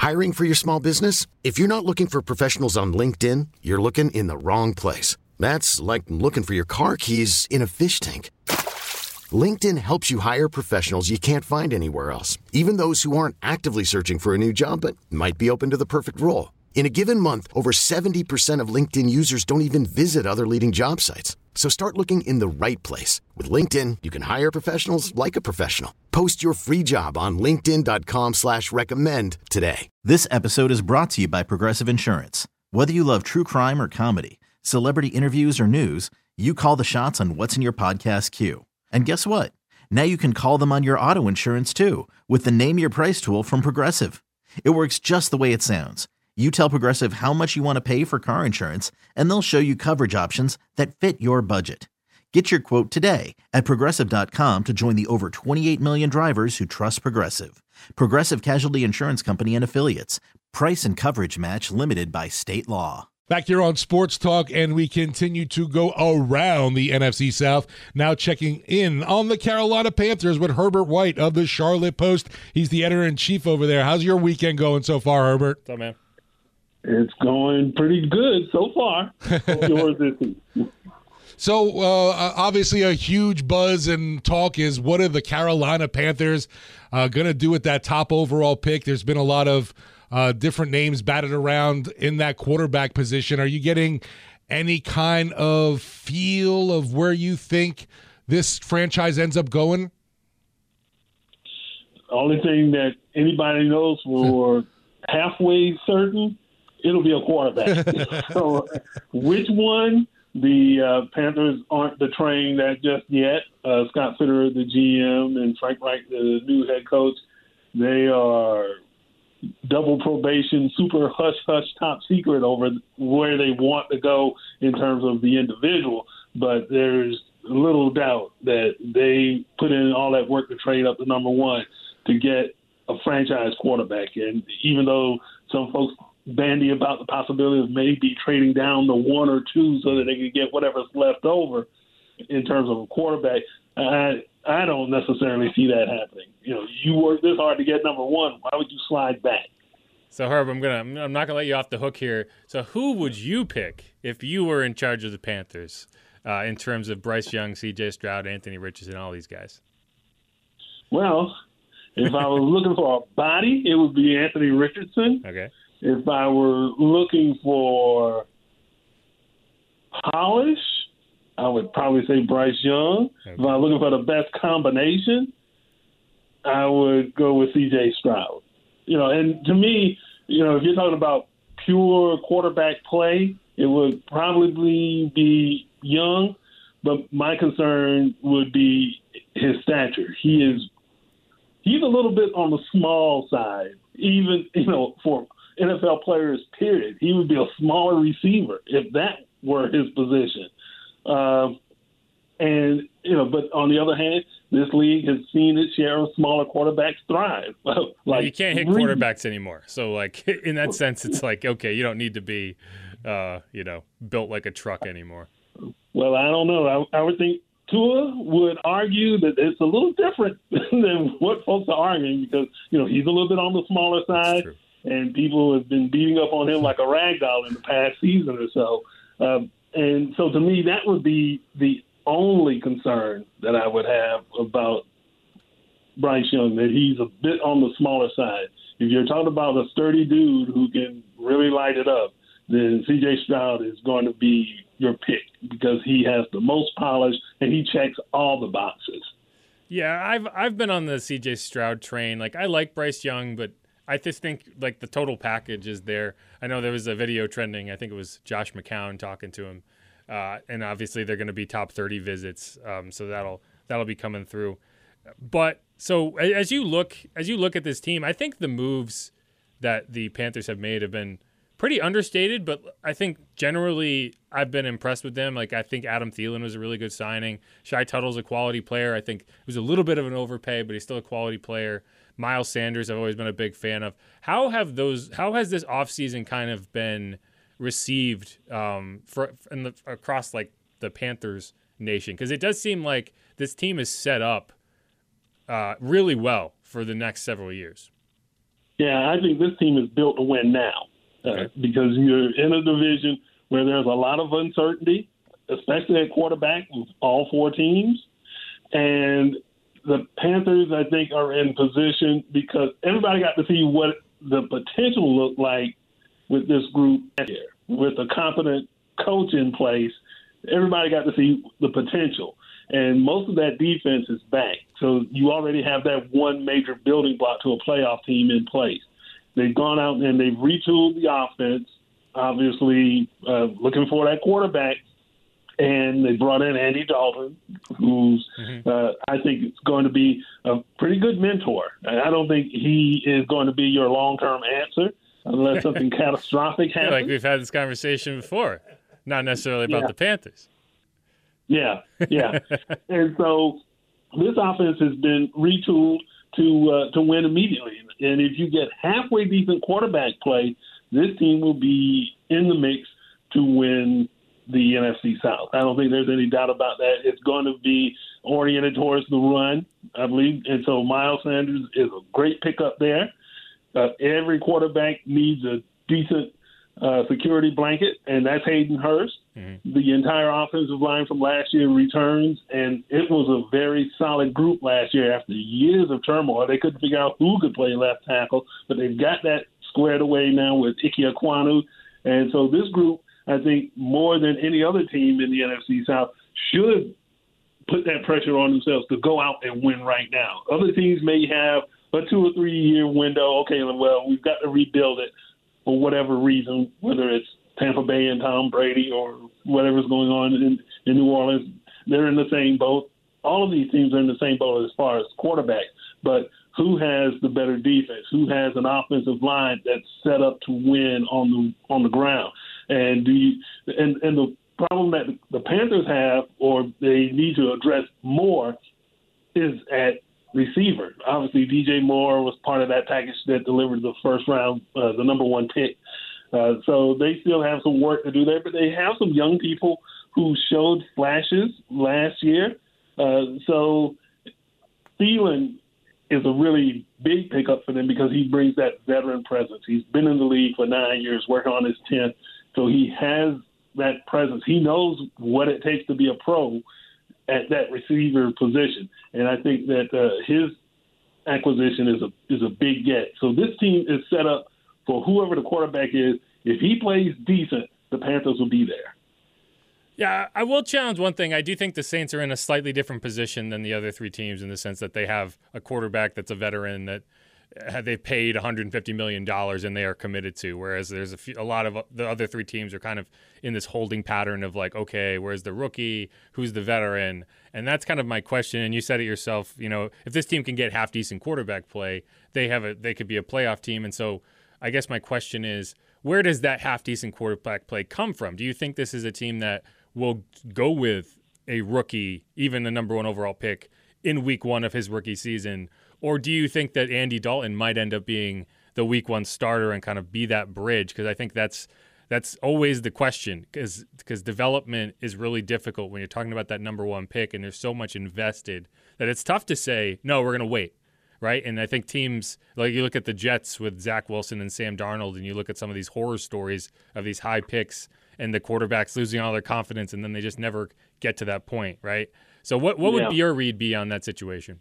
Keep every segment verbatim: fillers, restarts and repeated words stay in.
Hiring for your small business? If you're not looking for professionals on LinkedIn, you're looking in the wrong place. That's like looking for your car keys in a fish tank. LinkedIn helps you hire professionals you can't find anywhere else, even those who aren't actively searching for a new job but might be open to the perfect role. In a given month, over seventy percent of LinkedIn users don't even visit other leading job sites. So start looking in the right place. With LinkedIn, you can hire professionals like a professional. Post your free job on linkedin dot com slash recommend today. This episode is brought to you by Progressive Insurance. Whether you love true crime or comedy, celebrity interviews or news, you call the shots on what's in your podcast queue. And guess what? Now you can call them on your auto insurance too with the Name Your Price tool from Progressive. It works just the way it sounds. You tell Progressive how much you want to pay for car insurance, and they'll show you coverage options that fit your budget. Get your quote today at progressive dot com to join the over twenty-eight million drivers who trust Progressive. Progressive Casualty Insurance Company and Affiliates. Price and coverage match limited by state law. Back here on Sports Talk, and we continue to go around the N F C South. Now checking in on the Carolina Panthers with Herbert White of the Charlotte Post. He's the editor-in-chief over there. How's your weekend going so far, Herbert? What's up, man? It's going pretty good so far. Yours is. So, uh, obviously, a huge buzz and talk is what are the Carolina Panthers uh, going to do with that top overall pick? There's been a lot of uh, different names batted around in that quarterback position. Are you getting any kind of feel of where you think this franchise ends up going? The only thing that anybody knows for halfway certain, it'll be a quarterback. So which one? The uh, Panthers aren't betraying that just yet. Uh, Scott Fitterer, the G M, and Frank Reich, the new head coach, they are double probation, super hush-hush, top secret over where they want to go in terms of the individual. But there's little doubt that they put in all that work to trade up to number one to get a franchise quarterback. And even though some folks bandy about the possibility of maybe trading down to one or two so that they can get whatever's left over in terms of a quarterback, I I don't necessarily see that happening. You know, you work this hard to get number one. Why would you slide back? So Herb, I'm gonna I'm not gonna let you off the hook here. So who would you pick if you were in charge of the Panthers uh, in terms of Bryce Young, C J Stroud, Anthony Richardson, all these guys? Well, if I was looking for a body, it would be Anthony Richardson. Okay. If I were looking for polish, I would probably say Bryce Young. Okay. If I was looking for the best combination, I would go with C J Stroud. You know, and to me, you know, if you're talking about pure quarterback play, it would probably be Young, but my concern would be his stature. He is he's a little bit on the small side, even, you know, for N F L players, period. He would be a smaller receiver if that were his position. Um, and, you know, but on the other hand, this league has seen its share of smaller quarterbacks thrive. like You can't hit quarterbacks anymore. So, like, in that sense, it's like, okay, you don't need to be, uh, you know, built like a truck anymore. Well, I don't know. I, I would think Tua would argue that it's a little different than what folks are arguing because, you know, he's a little bit on the smaller side. And people have been beating up on him like a rag doll in the past season or so. Um, and so to me, that would be the only concern that I would have about Bryce Young, that he's a bit on the smaller side. If you're talking about a sturdy dude who can really light it up, then C J Stroud is going to be your pick because he has the most polish and he checks all the boxes. Yeah, I've I've been on the C J Stroud train. Like, I like Bryce Young, but I just think, like, the total package is there. I know there was a video trending. I think it was Josh McCown talking to him. Uh, and obviously they're going to be top thirty visits. Um, so that'll that'll be coming through. But so as you look as you look at this team, I think the moves that the Panthers have made have been pretty understated, but I think generally I've been impressed with them. Like, I think Adam Thielen was a really good signing. Shai Tuttle's a quality player. I think it was a little bit of an overpay, but he's still a quality player. Miles Sanders I've always been a big fan of. How have those how has this offseason kind of been received um, for in the, across like the Panthers nation? Because it does seem like this team is set up uh, really well for the next several years. Yeah, I think this team is built to win now uh, okay. because you're in a division where there's a lot of uncertainty, especially at quarterback with all four teams. And the Panthers, I think, are in position because everybody got to see what the potential looked like with this group here. With a competent coach in place, everybody got to see the potential. And most of that defense is back. So you already have that one major building block to a playoff team in place. They've gone out and they've retooled the offense, obviously uh, looking for that quarterback. And they brought in Andy Dalton, who's mm-hmm. uh, I think is going to be a pretty good mentor. I don't think he is going to be your long-term answer unless something catastrophic happens. Yeah, like we've had this conversation before, not necessarily about yeah. the Panthers. Yeah, yeah. And so this offense has been retooled to uh, to win immediately. And if you get halfway decent quarterback play, this team will be in the mix to win the N F C South. I don't think there's any doubt about that. It's going to be oriented towards the run, I believe. And so Miles Sanders is a great pickup there. Uh, every quarterback needs a decent uh, security blanket, and that's Hayden Hurst. Mm-hmm. The entire offensive line from last year returns, and it was a very solid group last year after years of turmoil. They couldn't figure out who could play left tackle, but they've got that squared away now with Ike Ekwonu. And so this group, I think, more than any other team in the N F C South, should put that pressure on themselves to go out and win right now. Other teams may have a two or three year window. Okay, well, we've got to rebuild it for whatever reason, whether it's Tampa Bay and Tom Brady or whatever's going on in, in New Orleans. They're in the same boat. All of these teams are in the same boat as far as quarterback. But who has the better defense? Who has an offensive line that's set up to win on the on the ground? And do you, and, and the problem that the Panthers have, or they need to address more, is at receiver. Obviously, D J Moore was part of that package that delivered the first round, uh, the number one pick. Uh, so they still have some work to do there, but they have some young people who showed flashes last year. Uh, so Thielen is a really big pickup for them because he brings that veteran presence. He's been in the league for nine years, working on his tenth. So he has that presence. He knows what it takes to be a pro at that receiver position. And I think that uh, his acquisition is a is a big get. So this team is set up for whoever the quarterback is. If he plays decent, the Panthers will be there. Yeah, I will challenge one thing. I do think the Saints are in a slightly different position than the other three teams in the sense that they have a quarterback that's a veteran that they've paid one hundred fifty million dollars and they are committed to, whereas there's a, few, a lot of the other three teams are kind of in this holding pattern of like, okay, where's the rookie? Who's the veteran? And that's kind of my question. And you said it yourself, you know, if this team can get half-decent quarterback play, they have a they could be a playoff team. And so I guess my question is, where does that half-decent quarterback play come from? Do you think this is a team that will go with a rookie, even the number one overall pick, in week one of his rookie season? Or do you think that Andy Dalton might end up being the week one starter and kind of be that bridge? Because I think that's that's always the question, because because development is really difficult when you're talking about that number one pick and there's so much invested that it's tough to say, no, we're going to wait, right? And I think teams, like you look at the Jets with Zach Wilson and Sam Darnold, and you look at some of these horror stories of these high picks and the quarterbacks losing all their confidence and then they just never get to that point, right? So what, what yeah. would your read be on that situation?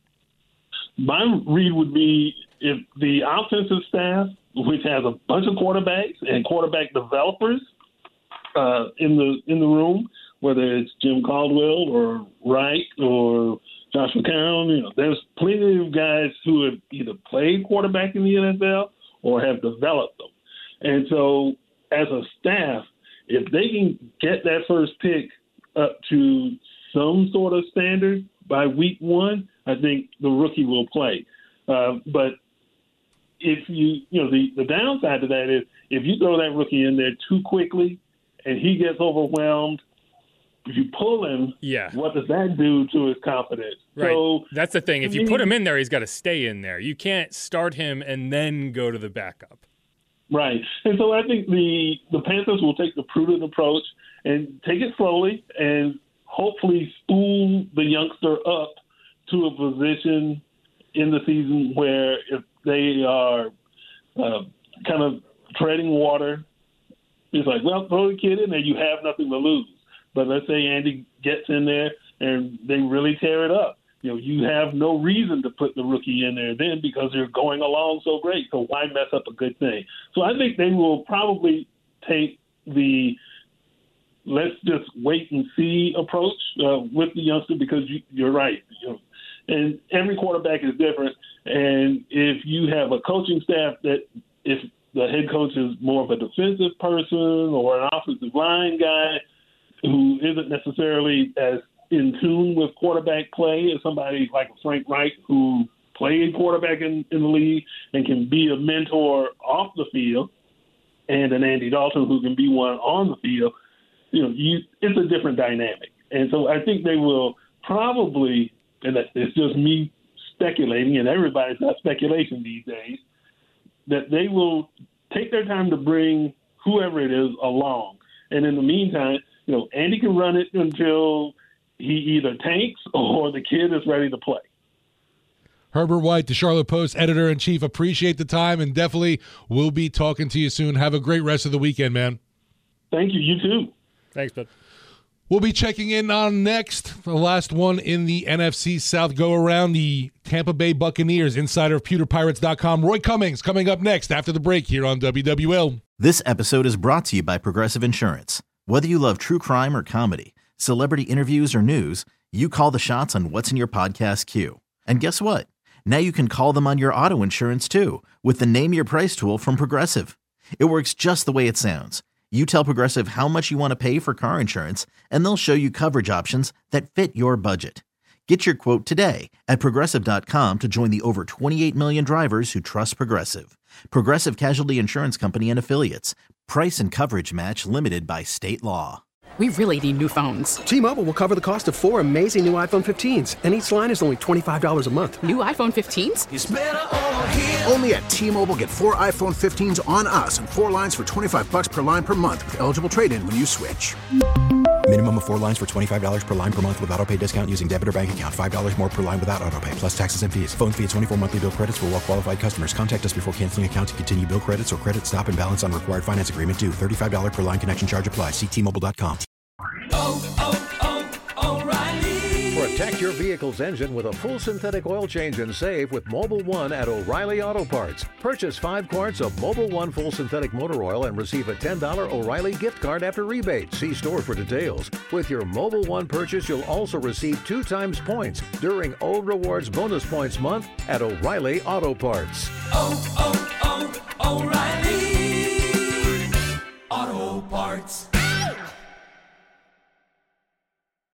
My read would be if the offensive staff, which has a bunch of quarterbacks and quarterback developers uh, in the in the room, whether it's Jim Caldwell or Wright or Josh McCown, you know, there's plenty of guys who have either played quarterback in the N F L or have developed them. And so as a staff, if they can get that first pick up to some sort of standard by week one, I think the rookie will play. Uh, but if you, you know, the, the downside to that is if you throw that rookie in there too quickly and he gets overwhelmed, if you pull him, yeah. what does that do to his confidence? Right. So, that's the thing. If you put him in there, he's got to stay in there. You can't start him and then go to the backup. Right. And so I think the, the Panthers will take the prudent approach and take it slowly and hopefully spool the youngster up to a position in the season where if they are uh, kind of treading water. It's like, well, throw the kid in there. You have nothing to lose. But let's say Andy gets in there and they really tear it up. You know, you have no reason to put the rookie in there then because they're going along so great. So why mess up a good thing? So I think they will probably take the let's just wait and see approach uh, with the youngster because you, you're right. You know, and every quarterback is different. And if you have a coaching staff that if the head coach is more of a defensive person or an offensive line guy who isn't necessarily as in tune with quarterback play as somebody like Frank Reich who played quarterback in, in the league and can be a mentor off the field, and an Andy Dalton who can be one on the field, you know, you, it's a different dynamic. And so I think they will probably, and it's just me speculating, and everybody's got speculation these days, that they will take their time to bring whoever it is along. And in the meantime, you know, Andy can run it until he either tanks or the kid is ready to play. Herbert White, the Charlotte Post editor-in-chief, appreciate the time, and definitely we'll be talking to you soon. Have a great rest of the weekend, man. Thank you. You too. Thanks, bud. We'll be checking in on next, the last one in the N F C South go-around, the Tampa Bay Buccaneers, insider of Pewter Pirates dot com. Roy Cummings coming up next after the break here on W W L. This episode is brought to you by Progressive Insurance. Whether you love true crime or comedy, celebrity interviews or news, you call the shots on what's in your podcast queue. And guess what? Now you can call them on your auto insurance too with the Name Your Price tool from Progressive. It works just the way it sounds. You tell Progressive how much you want to pay for car insurance, and they'll show you coverage options that fit your budget. Get your quote today at Progressive dot com to join the over twenty-eight million drivers who trust Progressive. Progressive Casualty Insurance Company and Affiliates. Price and coverage match limited by state law. We really need new phones. T-Mobile will cover the cost of four amazing new iPhone fifteens, and each line is only twenty-five dollars a month. New iPhone fifteens? It's better over here. Only at T-Mobile, get four iPhone fifteens on us and four lines for twenty-five dollars per line per month with eligible trade-in when you switch. Minimum of four lines for twenty-five dollars per line per month with autopay discount using debit or bank account. five dollars more per line without autopay, plus taxes and fees. Phone fee at twenty-four monthly bill credits for well-qualified customers. Contact us before canceling account to continue bill credits or credit stop and balance on required finance agreement due. thirty-five dollars per line connection charge applies. See T Mobile dot com. Oh, oh, oh, O'Reilly. Protect your vehicle's engine with a full synthetic oil change and save with Mobil one at O'Reilly Auto Parts. Purchase five quarts of Mobil one full synthetic motor oil and receive a ten dollars O'Reilly gift card after rebate. See store for details. With your Mobil one purchase, you'll also receive two times points during O Rewards Bonus Points Month at O'Reilly Auto Parts. Oh, oh, oh, O'Reilly Auto Parts.